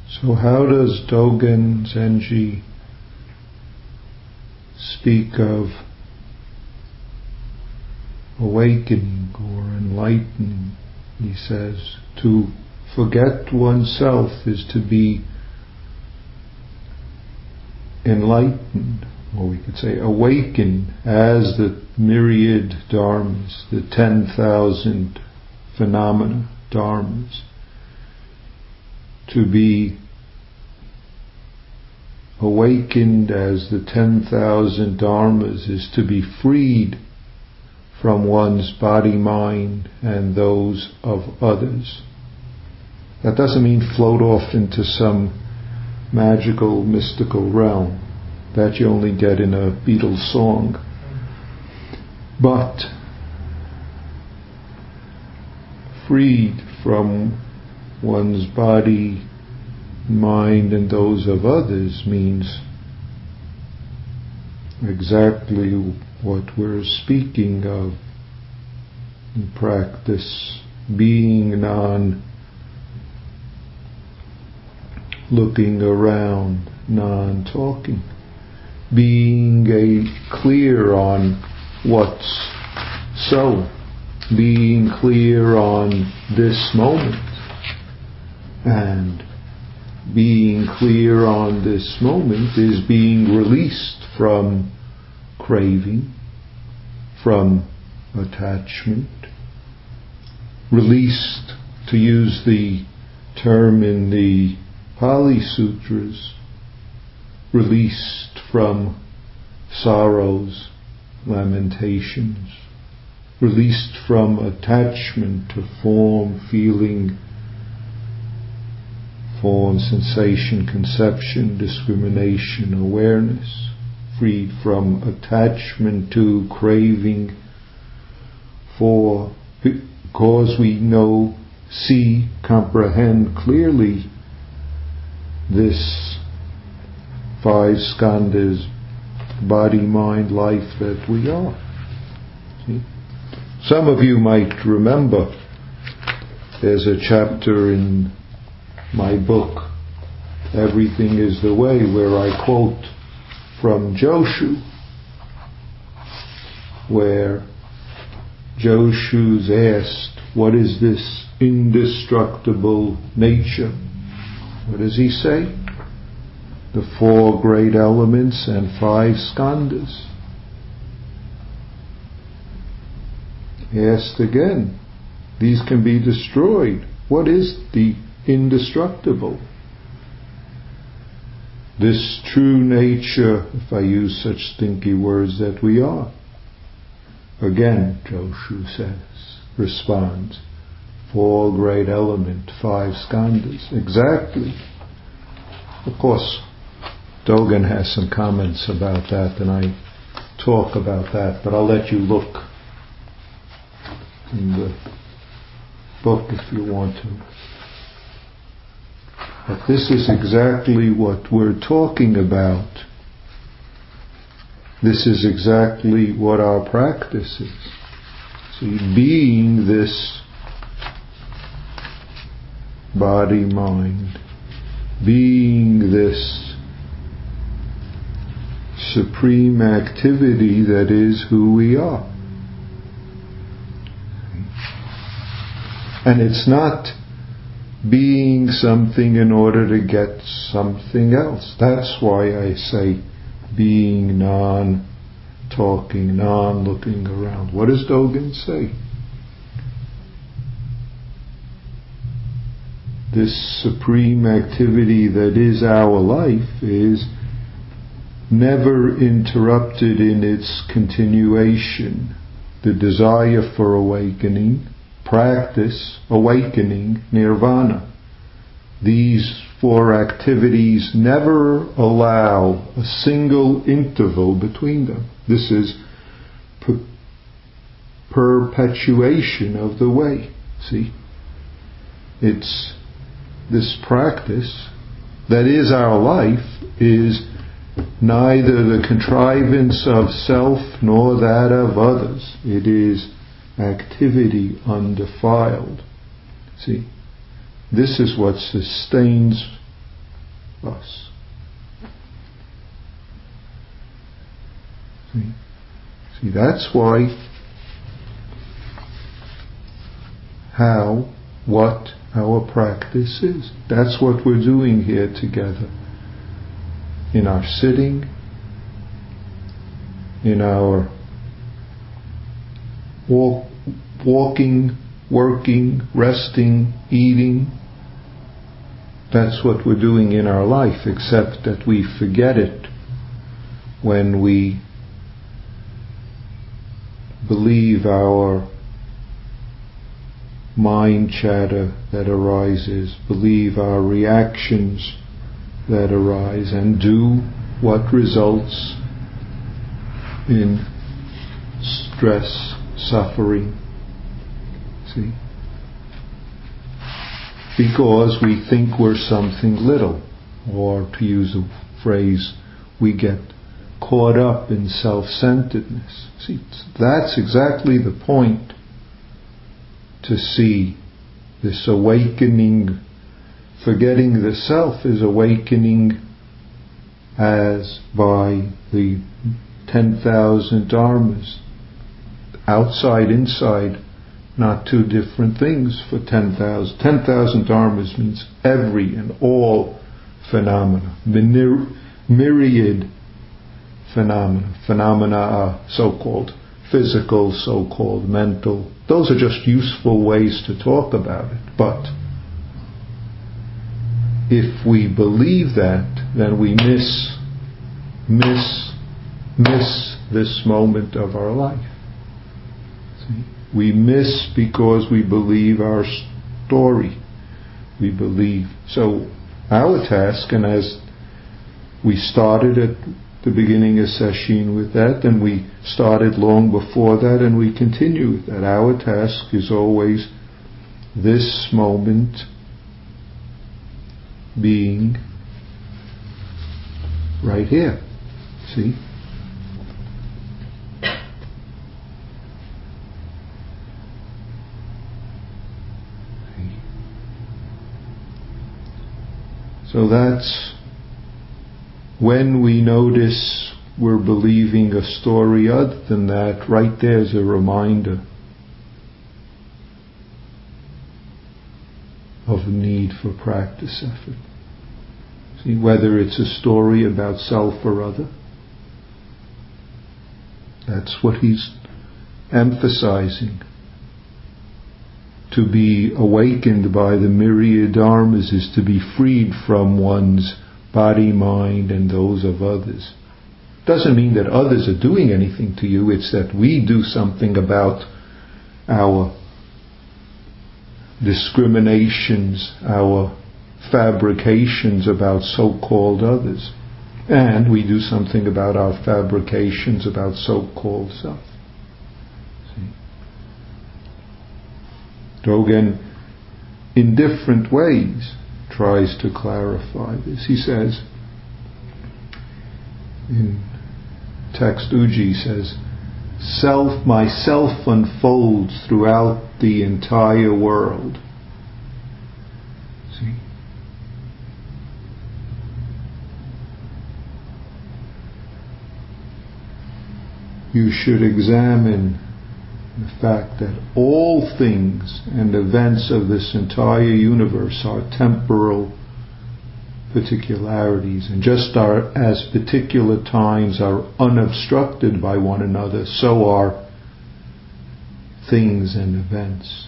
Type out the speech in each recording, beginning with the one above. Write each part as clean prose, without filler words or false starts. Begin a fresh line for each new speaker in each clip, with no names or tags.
So how does Dogen Zenji speak of awakening or enlightening? He says, to forget oneself is to be enlightened, or we could say awaken, as the myriad dharmas, the 10,000 phenomena dharmas. To be awakened as the 10,000 dharmas is to be freed from one's body, mind, and those of others. That doesn't mean float off into some magical, mystical realm that you only get in a Beatles song. But freed from one's body, mind, and those of others means exactly what we're speaking of in practice, being non-looking around, non-talking, being clear on what's so, being clear on this moment. And being clear on this moment is being released from craving, from attachment, released, to use the term in the Pali Sutras, released from sorrows, lamentations, released from attachment to form, feeling, form, sensation, conception, discrimination, awareness, freed from attachment to craving for, because we know, see, comprehend clearly this 5 skandhas, body, mind, life that we are. See? Some of you might remember there's a chapter in my book, Everything is the Way, where I quote from Joshu, where Joshu's asked, what is this indestructible nature? What does he say? The 4 great elements and 5 skandhas. Asked again, these can be destroyed. What is the indestructible? This true nature, if I use such stinky words, that we are. Again, Joshu responds, 4 great element, 5 skandhas. Exactly. Of course, Dogen has some comments about that, and I talk about that, but I'll let you look in the book if you want to. But this is exactly what we're talking about. This is exactly what our practice is. See, being this body, mind, being this supreme activity that is who we are. And it's not being something in order to get something else. That's why I say being non-talking, non-looking around. What does Dogen say? This supreme activity that is our life is never interrupted in its continuation. The desire for awakening, practice, awakening, nirvana. These 4 activities never allow a single interval between them. This is perpetuation of the way. See? It's this practice that is our life is neither the contrivance of self nor that of others. It is activity undefiled. See, this is what sustains us. See, that's why, what our practice is. That's what we're doing here together. In our sitting, in our walking, working, resting, eating. That's what we're doing in our life, except that we forget it when we believe our mind chatter that arises, believe our reactions that arise, and do what results in stress, suffering. See? Because we think we're something little, or to use a phrase, we get caught up in self-centeredness. See, that's exactly the point, to see this awakening. Forgetting the self is awakening as by the 10,000 dharmas. Outside, inside, not two different things for 10,000. 10,000 dharmas means every and all phenomena. Myriad phenomena. Phenomena are so-called physical, so-called mental. Those are just useful ways to talk about it. But if we believe that, then we miss this moment of our life. See? We miss because we believe our story. We believe. So our task, and as we started at the beginning of session with that, and we started long before that, and we continue with that. Our task is always this moment being right here. See? So that's when we notice we're believing a story other than that, right there's a reminder of the need for practice effort. See, whether it's a story about self or other, that's what he's emphasizing. To be awakened by the myriad dharmas is to be freed from one's body, mind, and those of others. Doesn't mean that others are doing anything to you, it's that we do something about our discriminations, our fabrications about so-called others. And we do something about our fabrications about so-called self. See? Dogen, in different ways, tries to clarify this. He says, in text Uji says, myself unfolds throughout the entire world. See? You should examine the fact that all things and events of this entire universe are temporal particularities, and just as particular times are unobstructed by one another, so are things and events.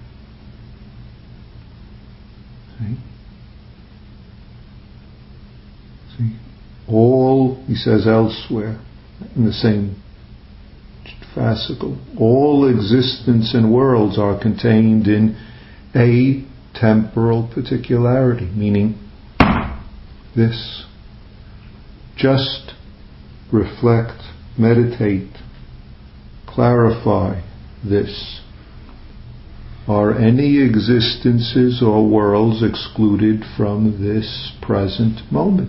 See? All, he says elsewhere, in the same fascicle, all existence and worlds are contained in a temporal particularity, meaning this. Just reflect, meditate, clarify this. Are any existences or worlds excluded from this present moment?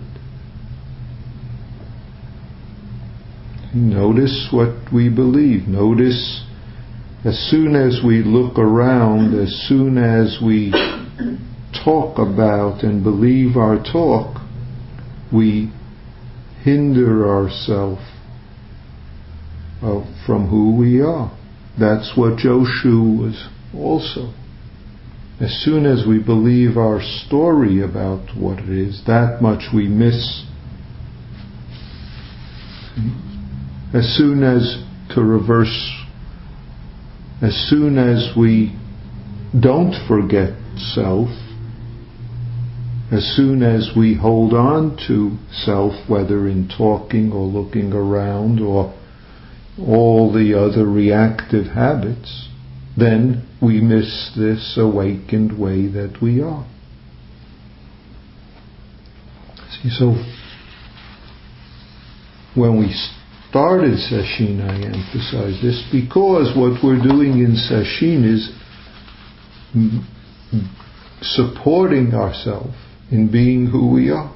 Notice what we believe. Notice as soon as we look around, as soon as we talk about and believe our talk, we hinder ourselves from who we are. That's what Joshu was also. As soon as we believe our story about what it is, that much we miss. As soon as we don't forget self, as soon as we hold on to self, whether in talking or looking around or all the other reactive habits, then we miss this awakened way that we are. See, so when we started Sesshin, I emphasized this because what we're doing in Sesshin is supporting ourselves in being who we are.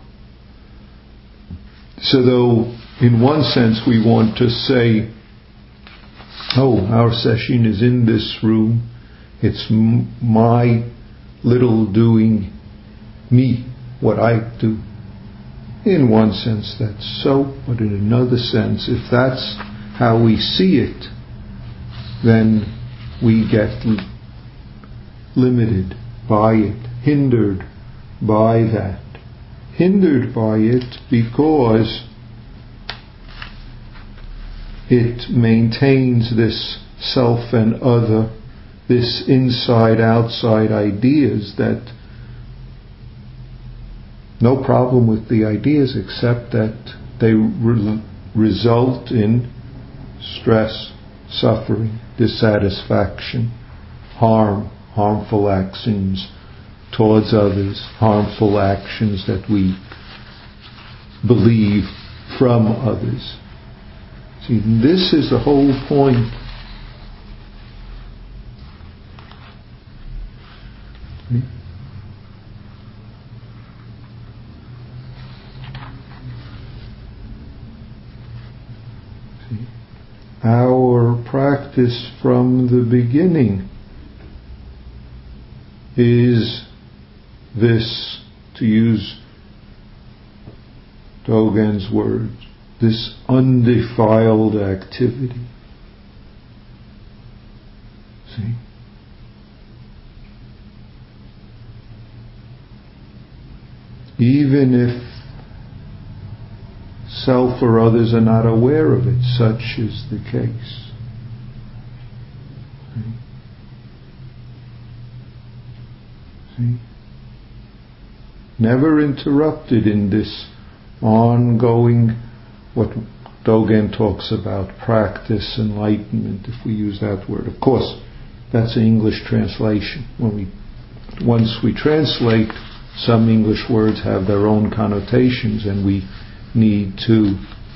So though in one sense we want to say, oh, our Sesshin is in this room, it's my little doing, me, what I do. In one sense that's so, but in another sense, if that's how we see it, then we get limited by it, hindered by that. Hindered by it because it maintains this self and other, this inside-outside ideas that no problem with the ideas except that they result in stress, suffering, dissatisfaction, harmful actions towards others, harmful actions that we believe from others. See, this is the whole point. See? Our practice from the beginning is this, to use Dogen's words, this undefiled activity. See? Even if self or others are not aware of it, such is the case. See? Never interrupted in this ongoing, what Dogen talks about, practice, enlightenment, if we use that word. Of course, that's an English translation. Once we translate, some English words have their own connotations, and we need to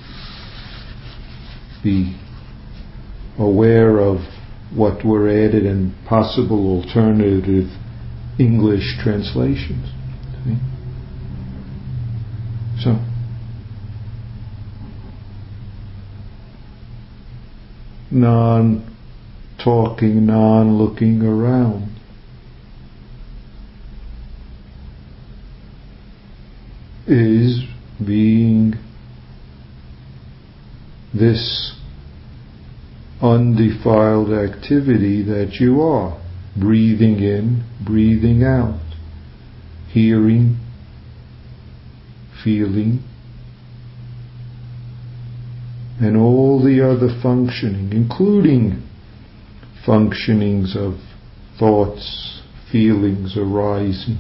be aware of what were added and possible alternative English translations. See? So, non-talking, non-looking around. Is being this undefiled activity that you are, breathing in, breathing out, hearing, feeling, and all the other functioning, including functionings of thoughts, feelings arising.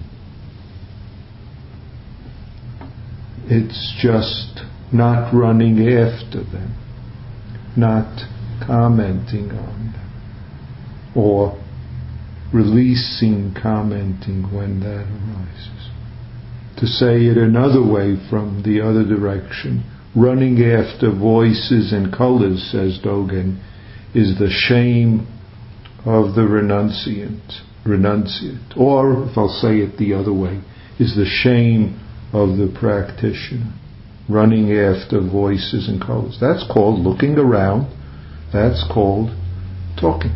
It's just not running after them, not commenting on them, or releasing commenting when that arises. To say it another way from the other direction, running after voices and colors, says Dogen, is the shame of the renunciate. Or, if I'll say it the other way, is the shame of the practitioner. Running after voices and colors. That's called looking around. That's called talking.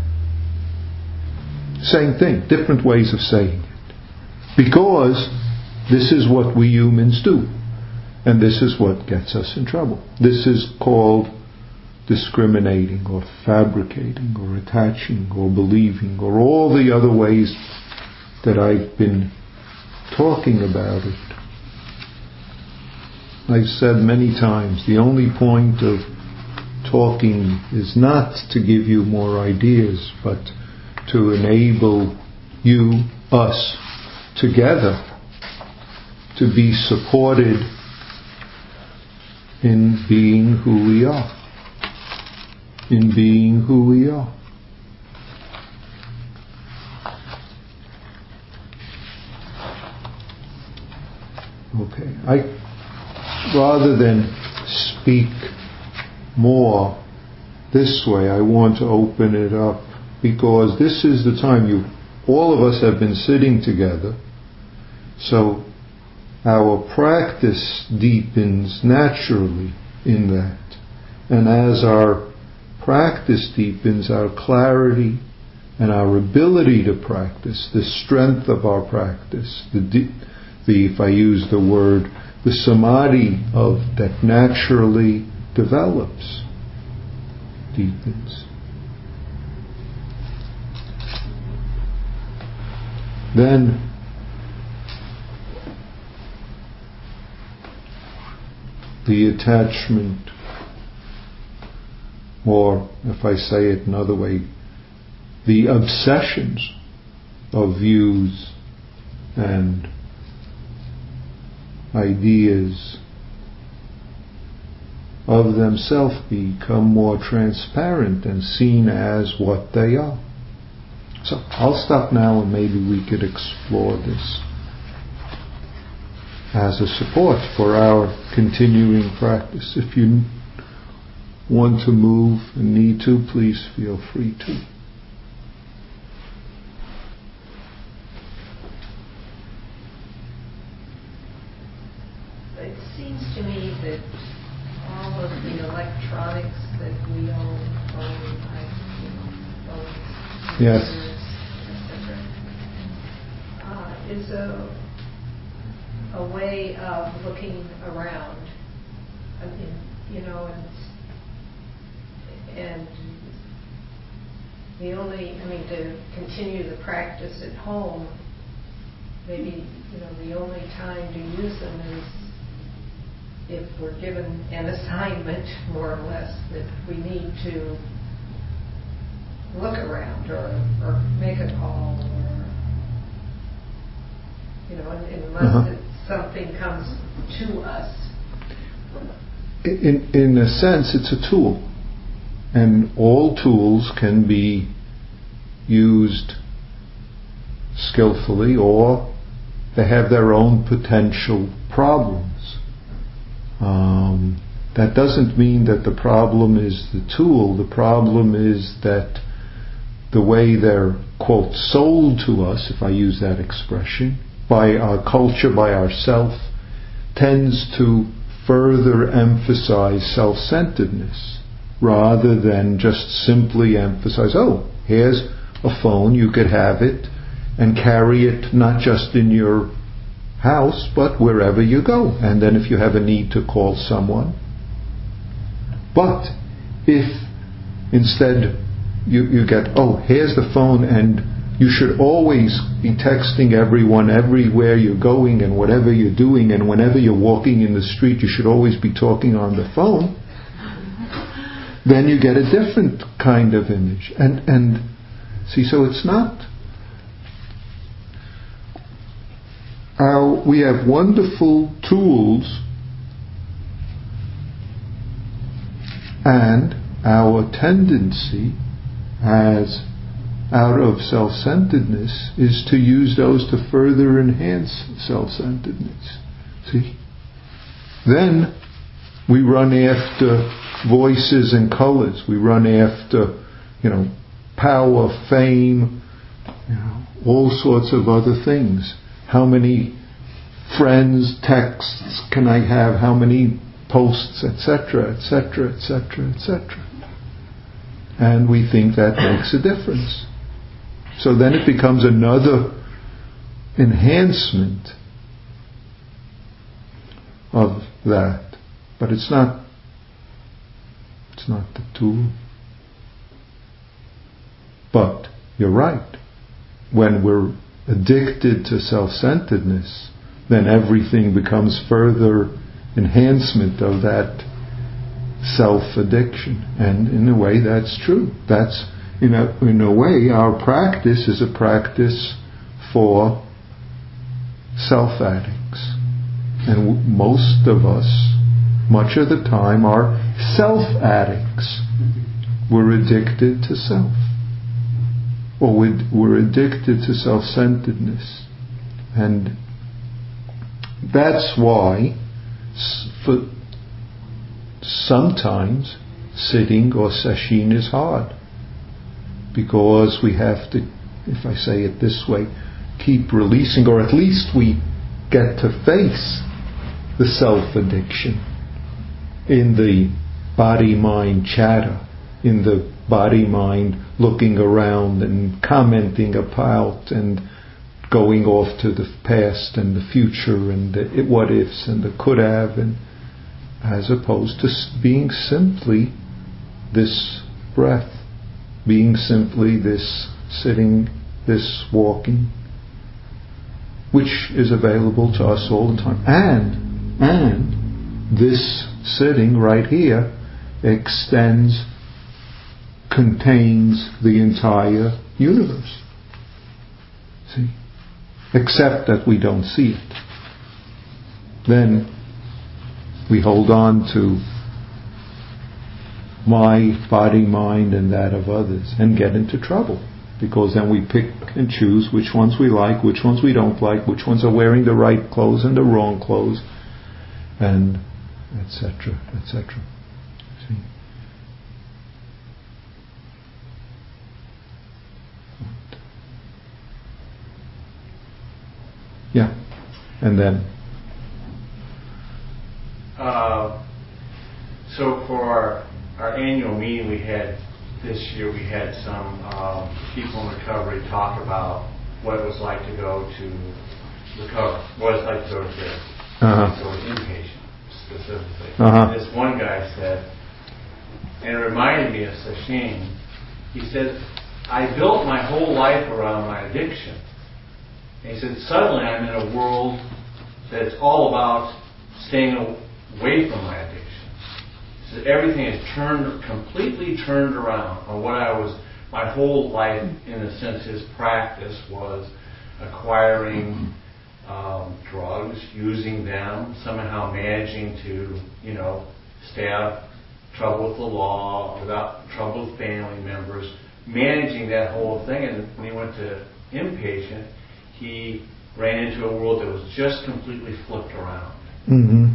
Same thing, different ways of saying it. Because this is what we humans do. And this is what gets us in trouble. This is called discriminating or fabricating or attaching or believing or all the other ways that I've been talking about it. I've said many times, the only point of talking is not to give you more ideas, but to enable you, us, together to be supported in being who we are. In being who we are. Okay, rather than speak more this way, I want to open it up, because this is the time all of us have been sitting together, so our practice deepens naturally in that. And as our practice deepens, our clarity and our ability to practice, the strength of our practice, if I use the word, the samadhi that naturally develops, deepens. Then the attachment, or if I say it another way, the obsessions of views and ideas of themselves become more transparent and seen as what they are. So I'll stop now, and maybe we could explore this as a support for our continuing practice. If you want to move and need to, please feel free to.
It seems to me that all of the electronics that we own, phones,
yes,
etc., is a way of looking around. I mean, and to continue the practice at home, maybe, the only time to use them is if we're given an assignment, more or less, that we need to look around or make a call, or, unless something comes to us.
In a sense, it's a tool. And all tools can be used skillfully, or they have their own potential problems. That doesn't mean that the problem is the tool. The problem is that the way they're, quote, sold to us, if I use that expression, by our culture, by ourself, tends to further emphasize self-centeredness, rather than just simply emphasize, here's a phone, you could have it, and carry it not just in your house, but wherever you go. And then if you have a need to call someone. But if instead you get, here's the phone, and you should always be texting everyone everywhere you're going and whatever you're doing, and whenever you're walking in the street you should always be talking on the phone, then you get a different kind of image. And see, so it's not... we have wonderful tools, and our tendency as out of self-centeredness is to use those to further enhance self-centeredness. See? Then we run after voices and colors. We run after, power, fame, all sorts of other things. How many friends, texts can I have? How many posts, etc., etc., etc., etc. And we think that makes a difference. So then it becomes another enhancement of that, but it's not the tool. But you're right. When we're addicted to self-centeredness, then everything becomes further enhancement of that self-addiction. And in a way, that's true. That's, in a way, our practice is a practice for self-addicts. And most of us, much of the time, are self-addicts. We're addicted to self. Or we're addicted to self-centeredness. And that's why for sometimes sitting or sesshin is hard. Because we have to, if I say it this way, keep releasing, or at least we get to face the self-addiction in the body-mind chatter, in the body-mind looking around and commenting about and going off to the past and the future and the what ifs and the could have, and as opposed to being simply this breath, being simply this sitting, this walking, which is available to us all the time. And this sitting right here contains the entire universe. See? Except that we don't see it. Then we hold on to my body, mind, and that of others, and get into trouble. Because then we pick and choose which ones we like, which ones we don't like, which ones are wearing the right clothes and the wrong clothes, and etc., etc. See? Yeah, and then.
So for our annual meeting this year, we had some people in recovery talk about what it was like to go to recover, what it's like to go to therapy. So inpatient specifically. This one guy said, and it reminded me of Sesshin, he said, I built my whole life around my addiction. And he said, suddenly I'm in a world that's all about staying away from my addiction. He said, everything is completely turned around on what my whole life, in a sense, his practice was acquiring drugs, using them, somehow managing to, stay out of trouble with the law, without trouble with family members, managing that whole thing. And when he went to inpatient, he ran into a world that was just completely flipped around.
Mm-hmm.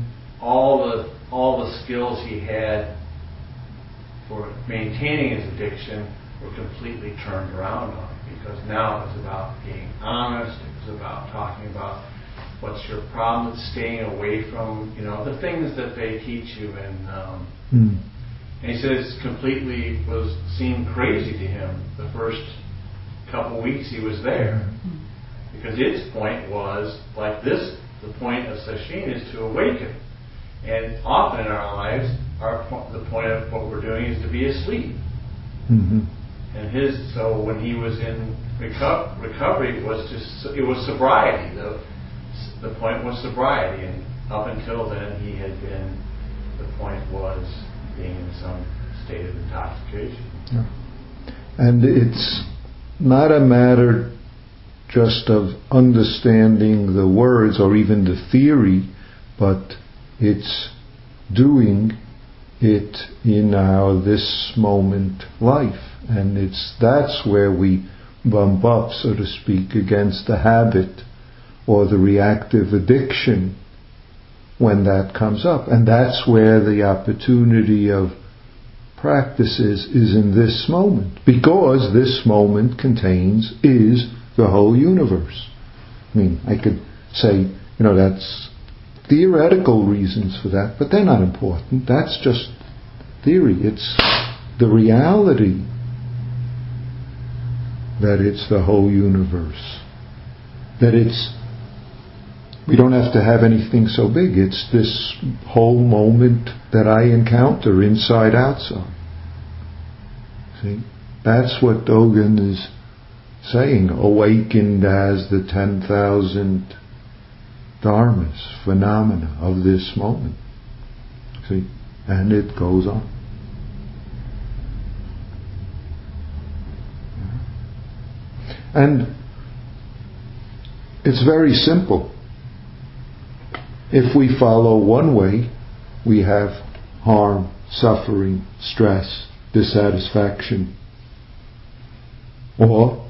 All the skills he had for maintaining his addiction were completely turned around on him, because now it was about being honest. It was about talking about what's your problem, staying away from the things that they teach you. And he said it completely seemed crazy to him the first couple weeks he was there. Because its point was, like this, the point of Sesshin is to awaken. And often in our lives, the point of what we're doing is to be asleep.
Mm-hmm.
And so when he was in recovery, it was sobriety. The point was sobriety. And up until then, the point was being in some state of intoxication.
Yeah. And it's not a matter just of understanding the words or even the theory, but it's doing it in our this moment life. And that's where we bump up, so to speak, against the habit or the reactive addiction when that comes up. And that's where the opportunity of practice is in this moment, because this moment is the whole universe. I mean, I could say, that's theoretical reasons for that, but they're not important. That's just theory. It's the reality that it's the whole universe. That it's We don't have to have anything so big. It's this whole moment that I encounter, inside, outside. See? That's what Dogen is saying, awakened as the 10,000 dharmas, phenomena of this moment. See? And it goes on. And it's very simple. If we follow one way, we have harm, suffering, stress, dissatisfaction. Or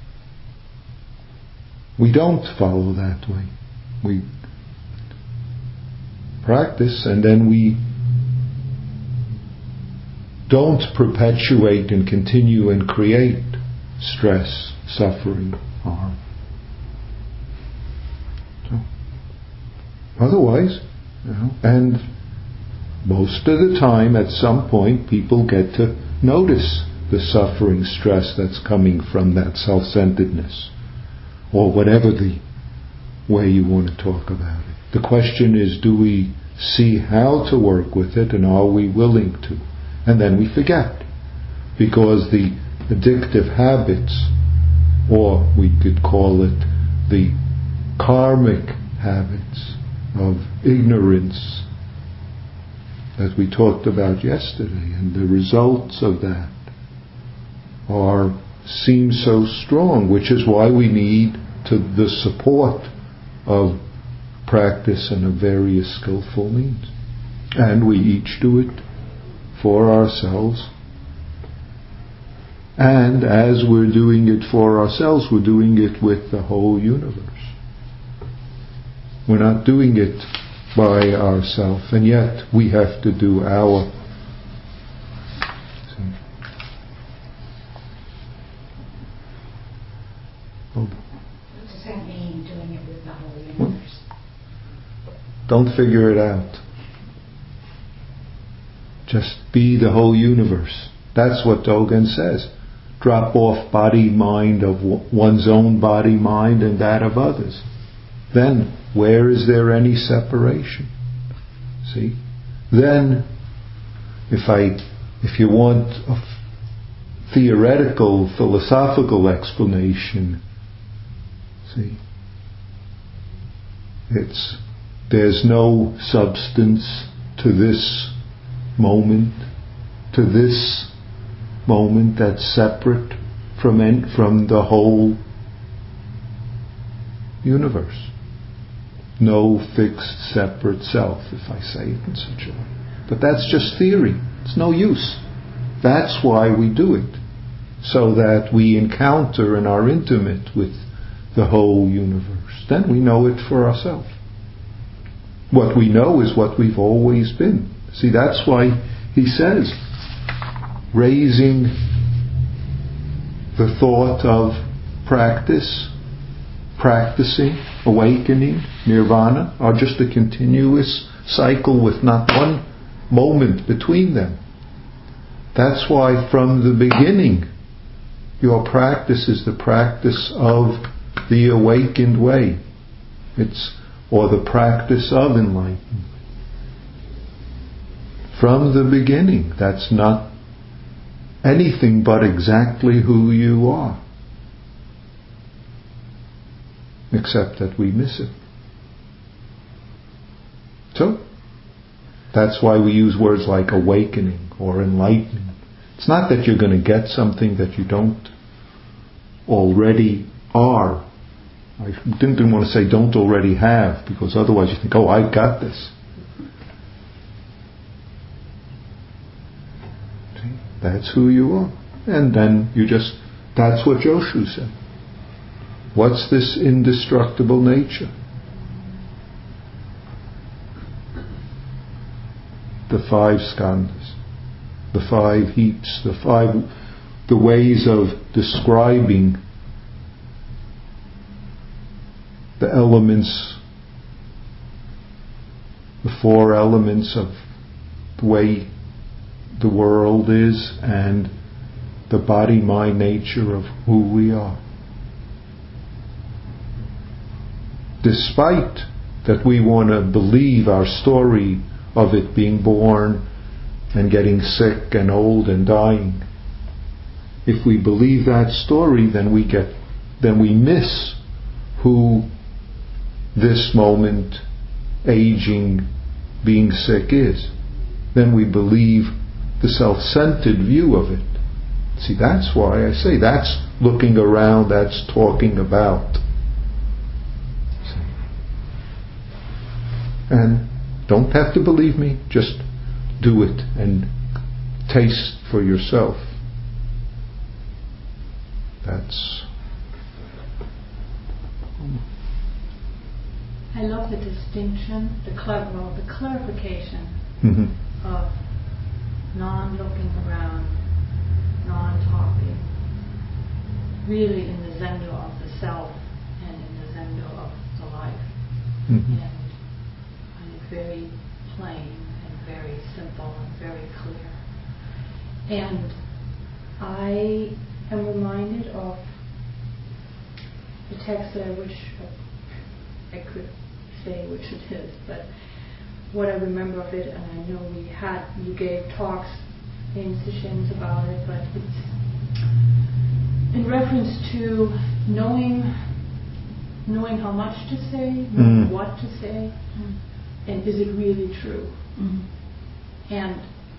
we don't follow that way. We practice and then we don't perpetuate and continue and create stress, suffering, harm. So, otherwise, and most of the time at some point people get to notice the suffering, stress that's coming from that self-centeredness, or whatever the way you want to talk about it. The question is, do we see how to work with it, and are we willing to? And then we forget, because the addictive habits, or we could call it the karmic habits of ignorance that we talked about yesterday, and the results of that seem so strong, which is why we need the support of practice and of various skillful means. And we each do it for ourselves. And as we're doing it for ourselves, we're doing it with the whole universe. We're not doing it by ourselves, and yet we have to do our.
What does that mean, doing it with the whole universe?
Don't figure it out. Just be the whole universe. That's what Dogen says. Drop off body, mind of one's own body, mind, and that of others. Then, where is there any separation? See? Then, if you want a theoretical, philosophical explanation, see, there's no substance to this moment that's separate from the whole universe. No fixed separate self, if I say it in such a way. But that's just theory. It's no use. That's why we do it. So that we encounter and are intimate with the whole universe. Then we know it for ourselves. What we know is what we've always been. See, that's why he says, raising the thought of practicing, awakening, nirvana, are just a continuous cycle with not one moment between them. That's why from the beginning, your practice is the practice of the awakened way. Or the practice of enlightenment. From the beginning, that's not anything but exactly who you are. Except that we miss it. So, that's why we use words like awakening or enlightening. It's not that you're going to get something that you don't already are. I didn't want to say don't already have, because otherwise you think, oh, I got this. See? That's who you are. And then that's what Joshu said. What's this indestructible nature? The 5 skandhas, the 5 heaps, the ways of describing the elements, the 4 elements of the way the world is, and the body-mind nature of who we are. Despite that we want to believe our story of it being born and getting sick and old and dying. If we believe that story, then we miss who this moment, aging, being sick is. Then we believe the self-centered view of it. See, that's why I say that's looking around, that's talking about. See? And don't have to believe me, just do it and taste for yourself. That's...
I love the distinction, the clarification of non-looking around, non-talking, really in the zendo of the self and in the zendo of the life. And I think very plain and very simple and very clear. And I am reminded of the text that I wish I could say which it is, but what I remember of it, and I know you gave talks in sessions about it, but it's in reference to knowing how much to say, knowing what to say, and is it really true? And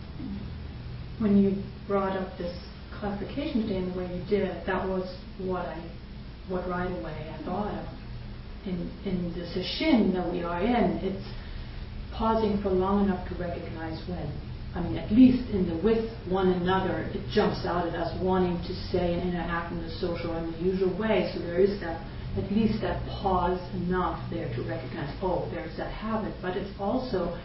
when you brought up this clarification today in the way you did, that was what right away I thought of. In the session that we are in, it's pausing for long enough to recognize when. I mean, at least in the with one another, it jumps out at us wanting to say and interact in the social or in the usual way. So there is that, at least that pause enough there to recognize, oh, there's that habit. But it's also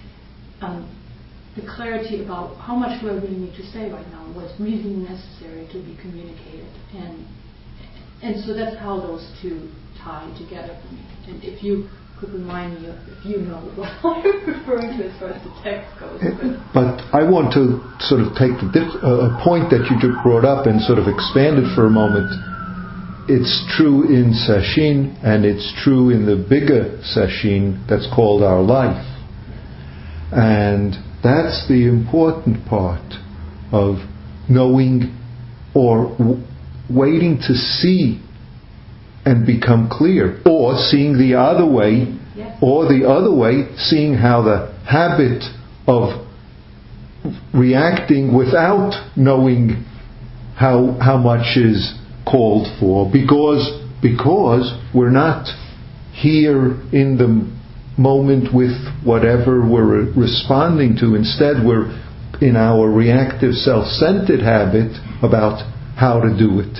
the clarity about how much do I really need to say right now, what's really necessary to be communicated. And so that's how those two tie together for me. And if you could remind me if you know what I'm referring to as far as the text goes.
But I want to sort of take a point that you just brought up and sort of expand it for a moment. It's true in Sesshin, and it's true in the bigger Sesshin that's called our life. And that's the important part of knowing or waiting to see and become clear, or seeing the other way, or the other way, seeing how the habit of reacting without knowing how much is called for, because we're not here in the moment with whatever we're responding to. Instead, we're in our reactive self-centered habit about how to do it.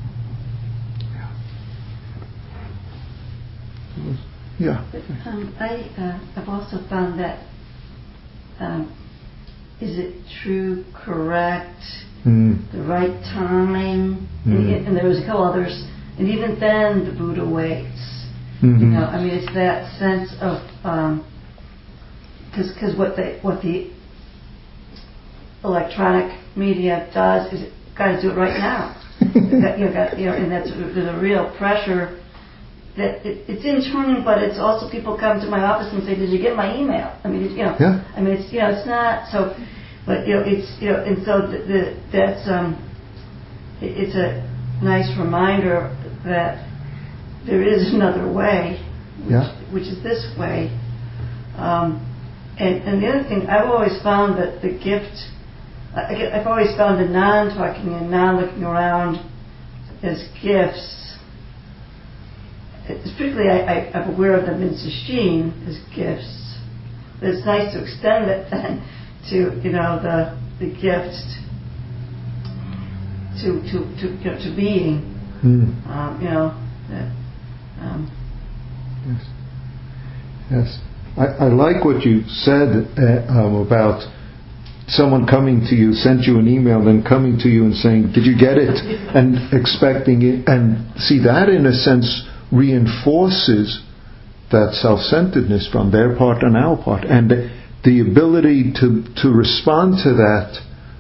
Yeah.
I've also found that is it true, correct, the right time, and there was a couple others, and even then the Buddha waits. You know, I mean, it's that sense of because what the electronic media does is got to do it right now. And that's there's a real pressure. That it's internal, but it's also people come to my office and say, "Did you get my email?" I mean, I mean, it's it's not so, but it's and so that's it's a nice reminder that there is another way, which is this way. And the other thing, I've always found that the gift, I've always found the non-talking and non-looking around as gifts. Particularly, I'm aware of them in Sesshin as gifts. But it's nice to extend it then to the gift to being.
Yes. I like what you said about someone coming to you, sent you an email, then coming to you and saying, "Did you get it?" and expecting it, and see that in a sense reinforces that self-centeredness from their part and our part, and the ability to respond to that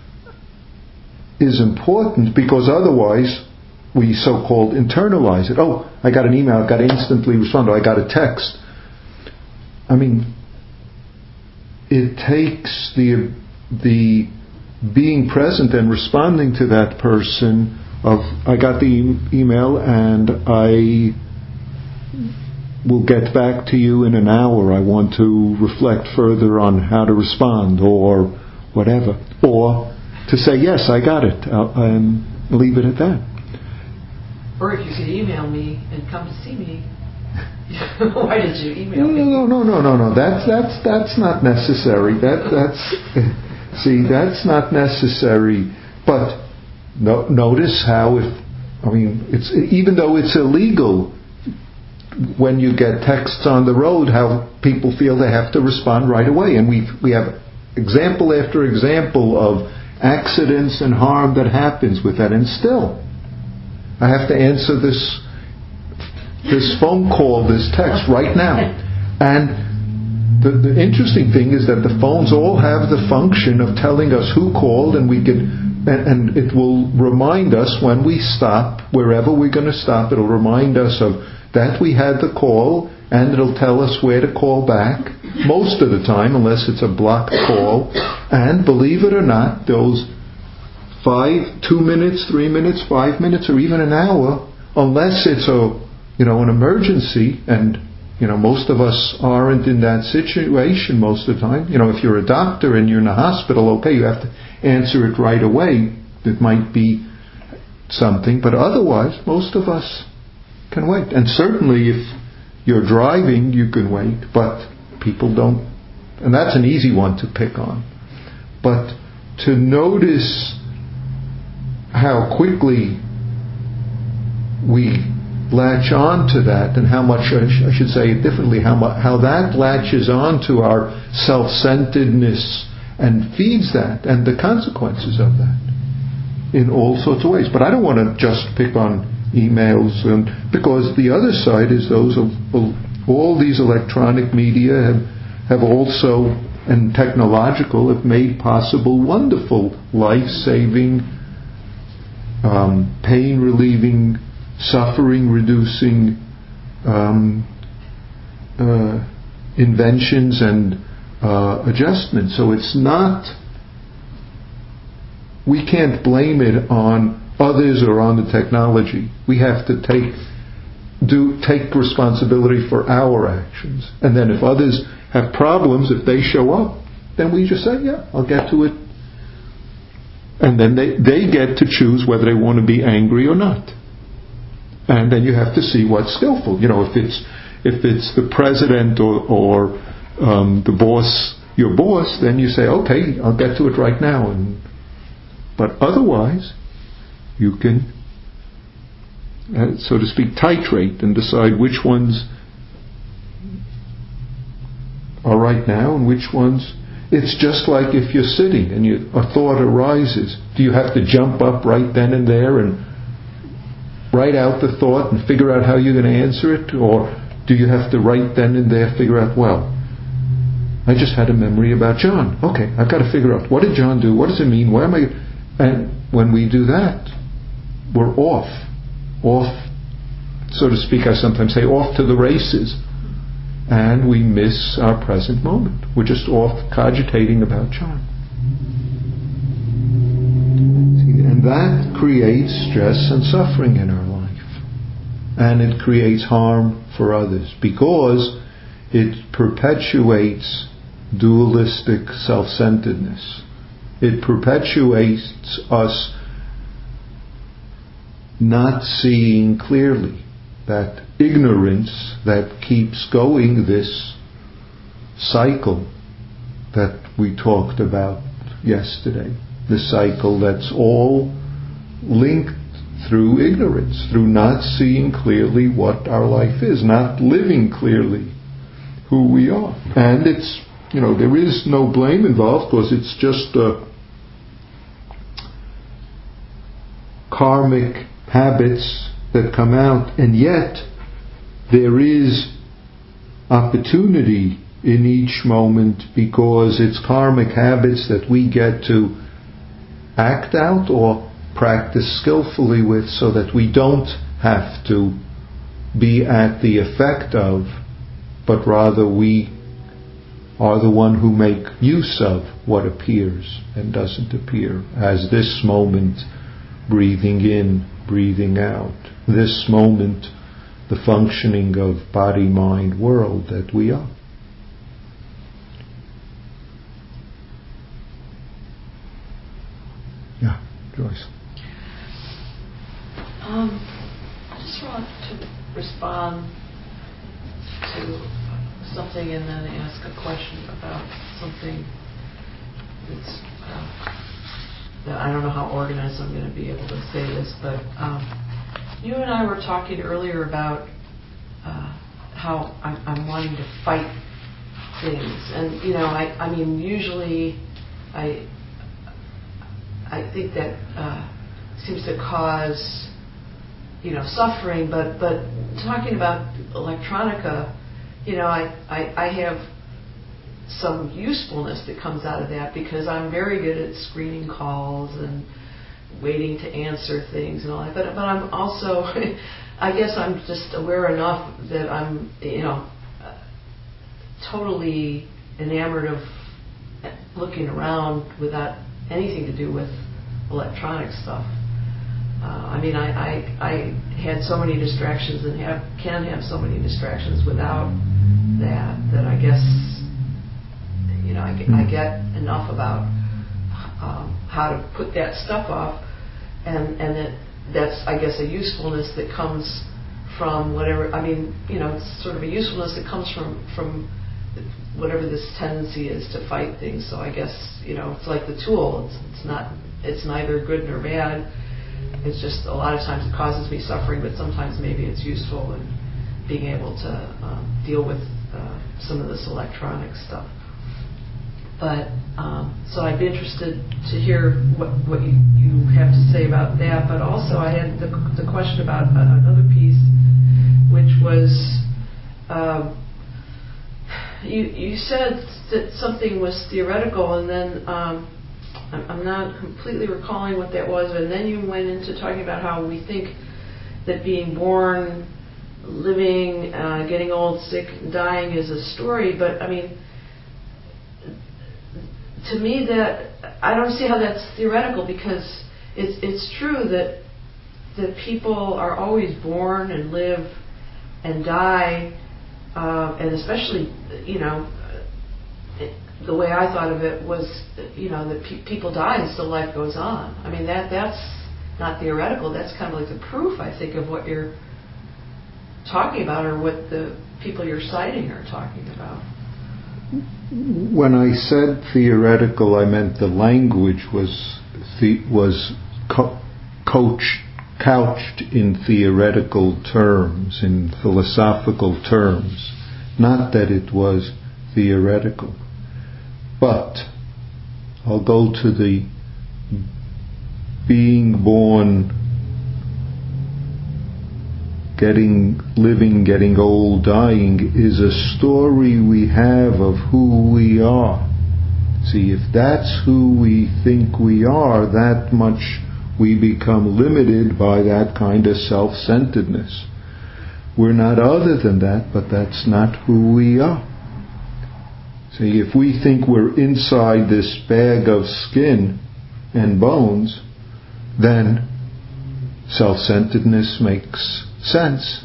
is important, because otherwise we so-called internalize it. Oh, I got an email, I've got to instantly respond, or I got a text. it takes the being present and responding to that person of, I got the email and I will get back to you in an hour. I want to reflect further on how to respond or whatever. Or to say, yes, I got it, and leave it at that.
Or if you could email me and come to see me, why did you email me?
No. That's not necessary. That's not necessary. But notice how it's even though it's illegal, when you get texts on the road, how people feel they have to respond right away, and we have example after example of accidents and harm that happens with that, and still I have to answer this phone call, this text right now. And the interesting thing is that the phones all have the function of telling us who called, and and it will remind us when we stop, wherever we're going to stop, it'll remind us of that we had the call, and it'll tell us where to call back, most of the time, unless it's a blocked call. And believe it or not, those 2 minutes, 3 minutes, 5 minutes, or even an hour, unless it's an emergency, and most of us aren't in that situation most of the time. If you're a doctor and you're in a hospital, okay, you have to answer it right away. It might be something, but otherwise, most of us can wait. And certainly if you're driving, you can wait, but people don't, and that's an easy one to pick on. But to notice how quickly we latch on to that, and how much, I should say it differently, how that latches on to our self-centeredness and feeds that, and the consequences of that in all sorts of ways. But I don't want to just pick on emails, because the other side is those of all these electronic media have also, and technological, have made possible wonderful life-saving, pain-relieving, suffering-reducing inventions and adjustments. So it's not, we can't blame it on others or on the technology. We have to take responsibility for our actions. And then if others have problems, if they show up, then we just say, yeah, I'll get to it. And then they get to choose whether they want to be angry or not. And then you have to see what's skillful. If it's the president or the boss, your boss, then you say, okay, I'll get to it right now. But otherwise, you can, so to speak, titrate and decide which ones are right now and which ones. It's just like if you're sitting and a thought arises. Do you have to jump up right then and there and write out the thought and figure out how you're going to answer it? Or do you have to right then and there figure out, well, I just had a memory about John. Okay, I've got to figure out, what did John do? What does it mean? Where am I? And when we do that, we're off, so to speak, I sometimes say, off to the races. And we miss our present moment. We're just off cogitating about John. And that creates stress and suffering in our life. And it creates harm for others, because it perpetuates dualistic self-centeredness. It perpetuates us not seeing clearly, that ignorance that keeps going, this cycle that we talked about yesterday, the cycle that's all linked through ignorance, through not seeing clearly what our life is, not living clearly who we are. And it's, there is no blame involved, because it's just karmic habits that come out, and yet there is opportunity in each moment, because it's karmic habits that we get to act out or practice skillfully with, so that we don't have to be at the effect of, but rather we are the one who make use of what appears and doesn't appear, as this moment, breathing in, breathing out, this moment, the functioning of body-mind world that we are. Yeah, Joyce.
I just want to respond to something and then ask a question about something that's that I don't know how organized I'm going to be able to say this, but you and I were talking earlier about how I'm wanting to fight things, and I mean usually I think that seems to cause suffering, but talking about electronica, I have some usefulness that comes out of that because I'm very good at screening calls and waiting to answer things and all that. But I'm also, I guess I'm just aware enough that I'm, totally enamored of looking around without anything to do with electronic stuff. I had so many distractions and can have so many distractions without that I guess I get enough about how to put that stuff off, and that's I guess a usefulness that comes from whatever. It's sort of a usefulness that comes from whatever this tendency is to fight things. So I guess it's like the tool. It's neither good nor bad. It's just a lot of times it causes me suffering, but sometimes maybe it's useful in being able to deal with some of this electronic stuff. But so I'd be interested to hear what you have to say about that. But also I had the question about another piece, which was you said that something was theoretical, and then I'm not completely recalling what that was, and then you went into talking about how we think that being born, living, getting old, sick, dying is a story, but to me that I don't see how that's theoretical, because it's true that people are always born and live and die, and especially the way I thought of it was that people die and still life goes on. That's not theoretical. That's kind of like the proof, I think, of what you're talking about, or what the people you're citing are talking about.
When I said theoretical, I meant the language was couched in theoretical terms, in philosophical terms. Not that it was theoretical. But I'll go to the being born, living, getting old, dying is a story we have of who we are. See, if that's who we think we are, that much we become limited by that kind of self-centeredness. We're not other than that, but that's not who we are. See, if we think we're inside this bag of skin and bones, then self-centeredness makes sense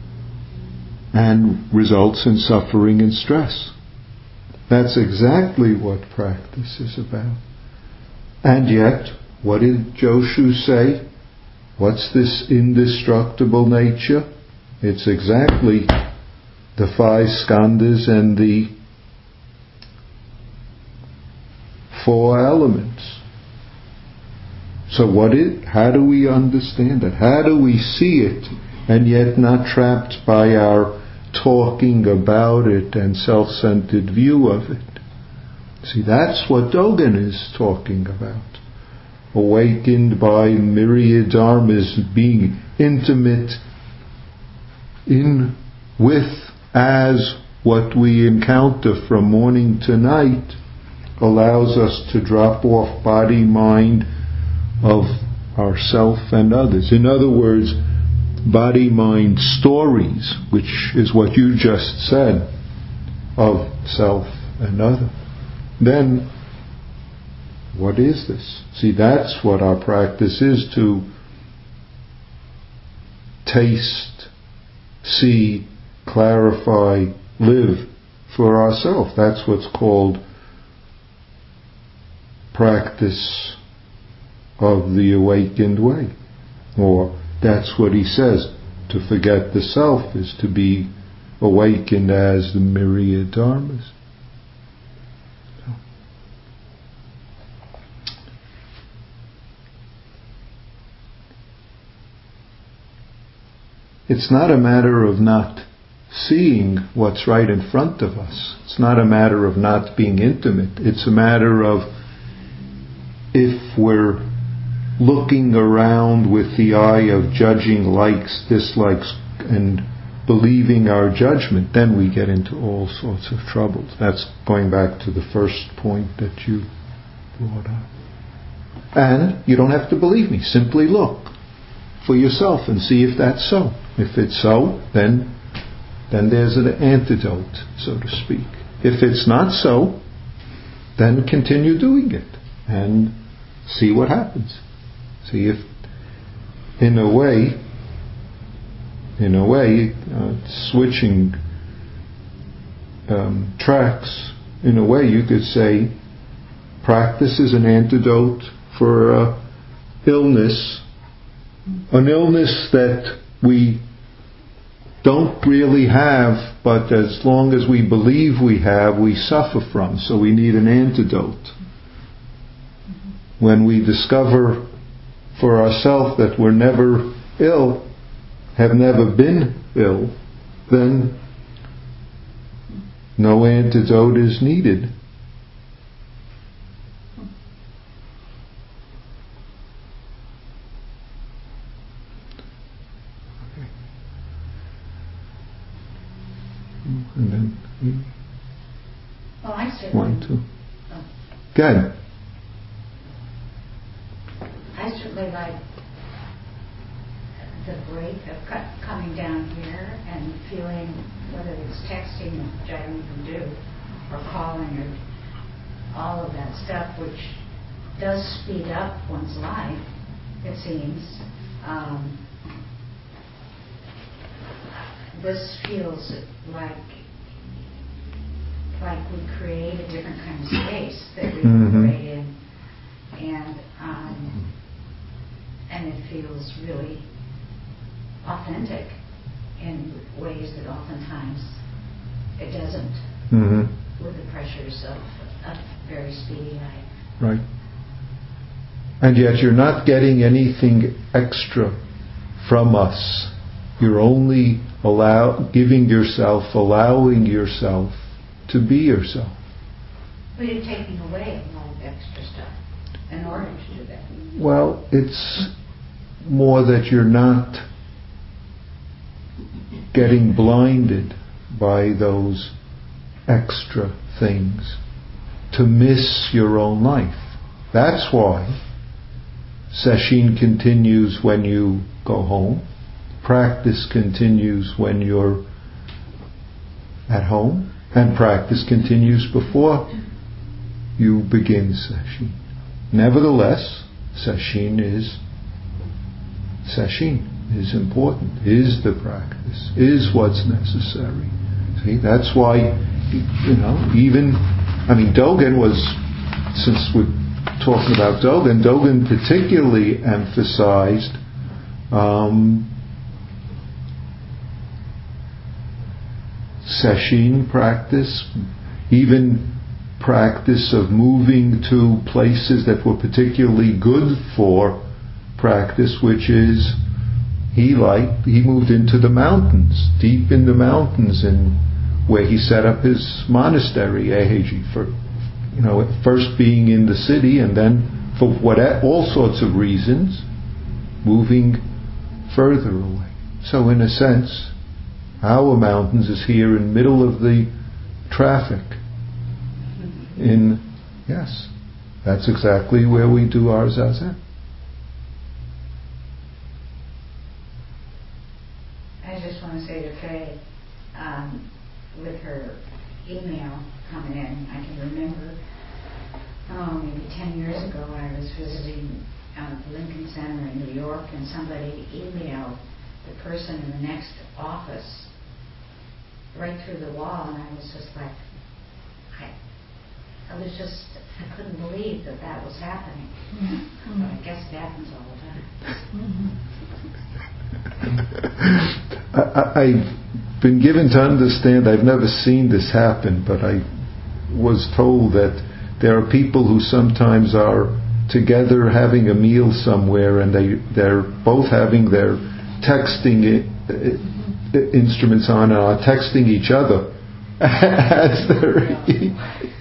and results in suffering and stress. That's exactly what practice is about. And yet, what did Joshu say? What's this indestructible nature? It's exactly the 5 skandhas and the 4 elements. So how do we understand it? How do we see it and yet not trapped by our talking about it and self-centered view of it? See, that's what Dogen is talking about. Awakened by myriad dharmas, being intimate with as what we encounter from morning to night allows us to drop off body, mind of ourself and others. In other words, body-mind stories, which is what you just said, of self another. Then, what is this? See, that's what our practice is, to taste, see, clarify, live for ourselves. That's what's called practice of the awakened way. Or that's what he says, to forget the self is to be awakened as the myriad dharmas. It's not a matter of not seeing what's right in front of us. It's not a matter of not being intimate. It's a matter of, if we're looking around with the eye of judging likes, dislikes, and believing our judgment, then we get into all sorts of troubles. That's going back to the first point that you brought up. And you don't have to believe me. Simply look for yourself and see if that's so. If it's so, then there's an antidote, so to speak. If it's not so, then continue doing it and see what happens. See if, in a way, switching tracks, in a way you could say practice is an antidote for illness, an illness that we don't really have, but as long as we believe we have, we suffer from. So we need an antidote. When we discover for ourselves that we're never ill, have never been ill, then no antidote is needed. And then
Well, I certainly...
1, 2. Good.
I certainly like the break of coming down here and feeling, whether it's texting, which I don't even do, or calling, or all of that stuff, which does speed up one's life, it seems. This feels like we create a different kind of space that we operate in, and it feels really authentic in ways that oftentimes it doesn't with the pressures of a very speedy life.
Right. And yet you're not getting anything extra from us. You're only allowing yourself to be yourself.
But you're taking away a lot of extra stuff in order to do that.
Well, it's more that you're not getting blinded by those extra things to miss your own life. That's why sesshin continues when you go home. Practice continues when you're at home, and practice continues before you begin sesshin. Nevertheless, sesshin is important, is the practice, is what's necessary. See, that's why, Dogen was, since we're talking about Dogen particularly emphasized sesshin practice, even practice of moving to places that were particularly good for practice, which is he moved into the mountains, deep in the mountains, and where he set up his monastery, Eheji, for first being in the city, and then for all sorts of reasons moving further away. So in a sense, our mountains is here in middle of the traffic. Yes, that's exactly where we do our zazen.
I just want to say to Faye, with her email coming in, I 10 years ago when I was visiting the Lincoln Center in New York, and somebody emailed the person in the next office right through the wall, and I was just like, I couldn't believe that was happening. Mm-hmm. But I guess it happens all the time.
I've been given to understand, I've never seen this happen, but I was told that there are people who sometimes are together having a meal somewhere, and they're both having their texting instruments on and are texting each other as they're eating.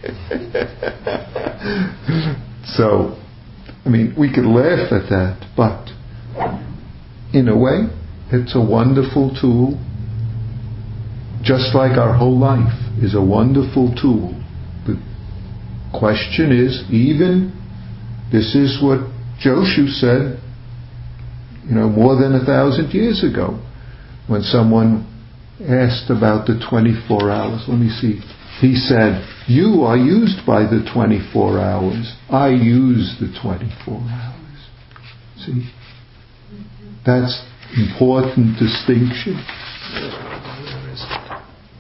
So, I mean, we could laugh at that, but in a way, it's a wonderful tool, just like our whole life is a wonderful tool. The question is, this is what Joshu said, more than 1,000 years ago, when someone asked about the 24 hours. Let me see. He said, you are used by the 24 hours. I use the 24 hours. See? That's important distinction. Where is it?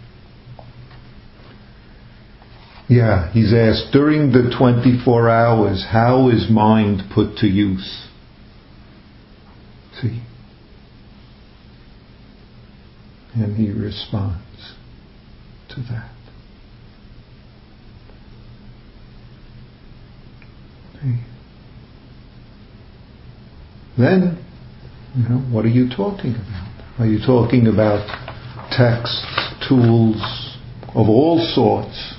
Yeah, he's asked, during the 24 hours, how is mind put to use? See? And he responds to that. See? Then, what are you talking about? Are you talking about texts, tools of all sorts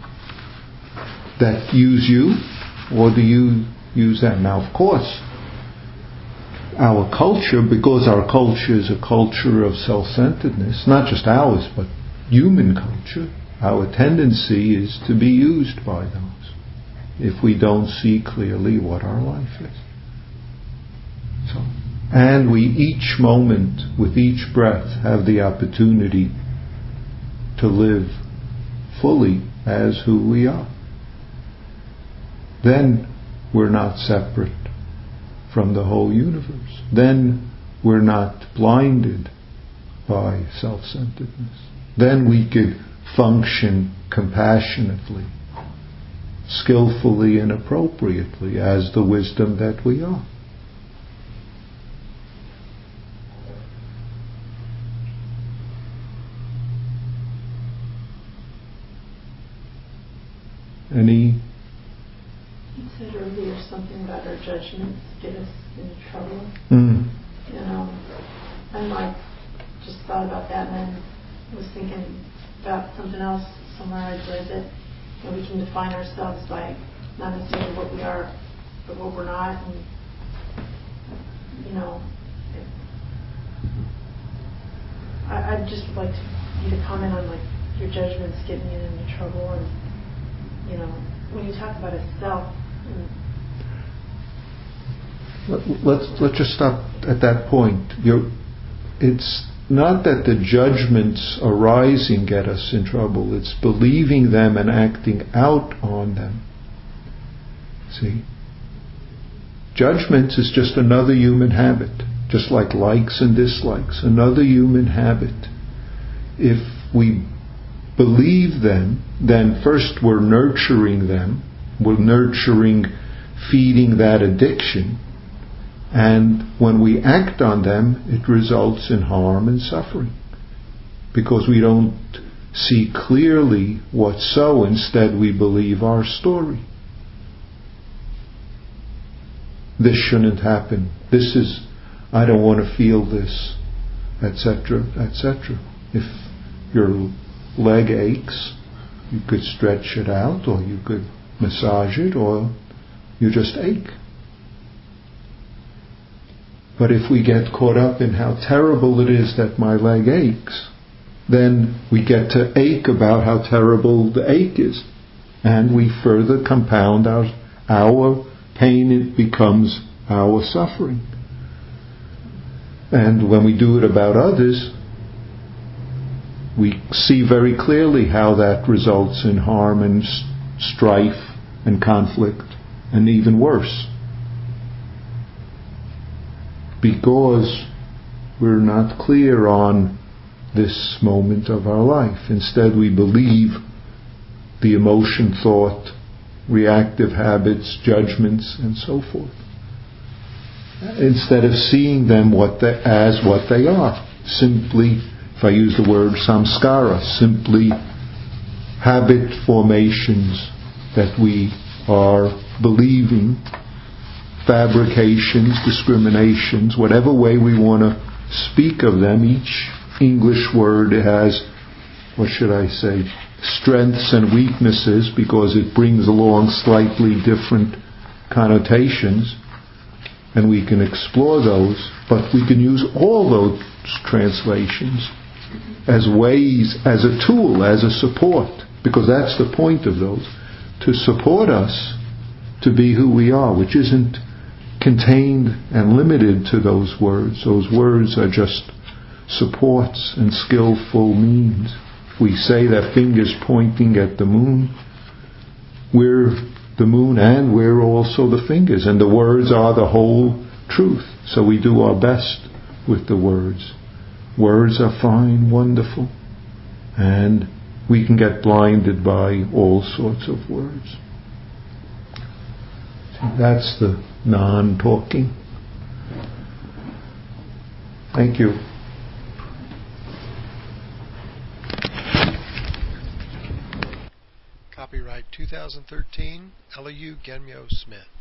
that use you, or do you use them? Now, of course, our culture, because our culture is a culture of self-centeredness, not just ours, but human culture, our tendency is to be used by those if we don't see clearly what our life is. So, and we each moment, with each breath, have the opportunity to live fully as who we are. Then we're not separate from the whole universe. Then we're not blinded by self-centeredness. Then we could function compassionately, skillfully and appropriately as the wisdom that we are. Any?
You said earlier something about our judgments get us in trouble. And I just thought about that, and then was thinking about something else somewhere I'd read that we can define ourselves by not necessarily what we are, but what we're not. And I'd just like you to comment on your judgments getting you into trouble, and when you talk about a self.
Let's just stop at that point. It's not that the judgments arising get us in trouble. It's believing them and acting out on them. See? Judgments is just another human habit, just like likes and dislikes, another human habit. If we believe them, then first we're nurturing them. We're nurturing, feeding that addiction. And when we act on them, it results in harm and suffering. Because we don't see clearly what's so, instead we believe our story. This shouldn't happen. I don't want to feel this, etc., etc. If your leg aches, you could stretch it out, or you could massage it, or you just ache. But if we get caught up in how terrible it is that my leg aches, then we get to ache about how terrible the ache is. And we further compound our pain. It becomes our suffering. And when we do it about others, we see very clearly how that results in harm and strife and conflict. and even worse. Because we're not clear on this moment of our life. Instead, we believe the emotion, thought, reactive habits, judgments, and so forth, instead of seeing them as what they are. Simply, if I use the word samskara, simply habit formations that we are believing, fabrications, discriminations, whatever way we want to speak of them. Each English word has, strengths and weaknesses, because it brings along slightly different connotations, and we can explore those, but we can use all those translations as ways, as a tool, as a support, because that's the point of those, to support us to be who we are, which isn't contained and limited to those words. Those words are just supports and skillful means. If we say that finger's pointing at the moon, we're the moon and we're also the fingers, and the words are the whole truth. So we do our best with the words. Words are fine, wonderful, and we can get blinded by all sorts of words. That's the non-talking. Thank you.
Copyright 2013, LEU Genmyo Smith.